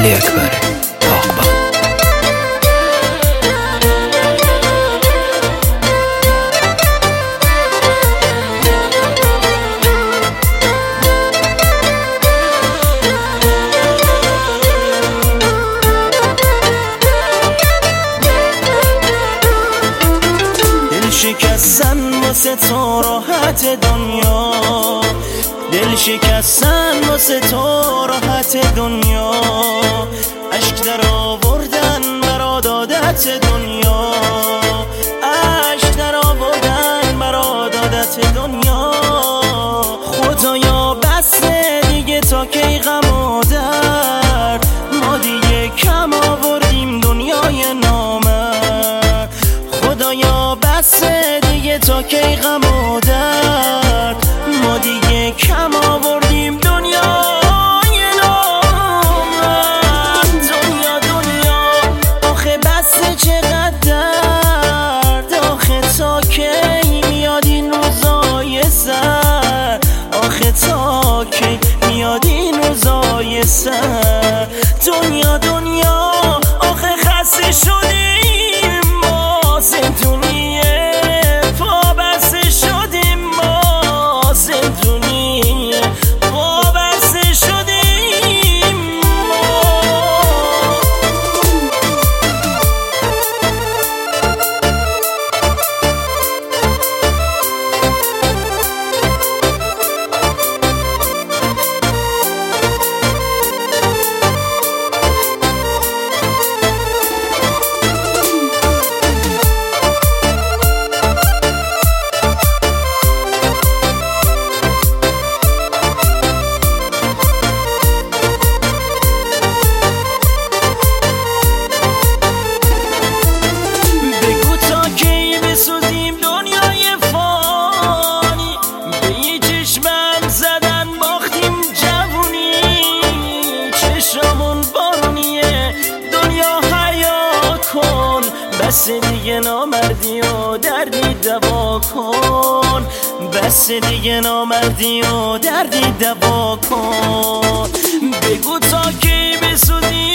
علی اکبر باغبان. شکستن واسه تو راحت دنیا، دل شکستن واسه تو راحت دنیا، عشق در آوردن برا دادت دنیا، عشق در آوردن برا دادت دنیا. خدایا بس دیگه تا کی غم و درد، ما دیگه کم آوردیم دنیای نامرد. خدایا بس دیگه تا کی غم و درد، ما دیگه کم آوردیم دنیای نامرد. دنیا دنیا آخه بس چقدر درد، آخه تا کی میاد این روزای سر، آخه تا کی میاد این روزای سر. دنیا دنیا آخه خسته شدیم ما زندونیه، پا بسته شدیم ما زندونیه، پا بسته شدیم ما. بسوزیم دنیای فانی، به یه چشمم زدن باختیم جوونی، چشمون بارونیه دنیا حیا کن، بس دیگه نامردی و دردی دوا کن، بس دیگه نامردی و دردی دوا کن. بگو تا کی بسوزیم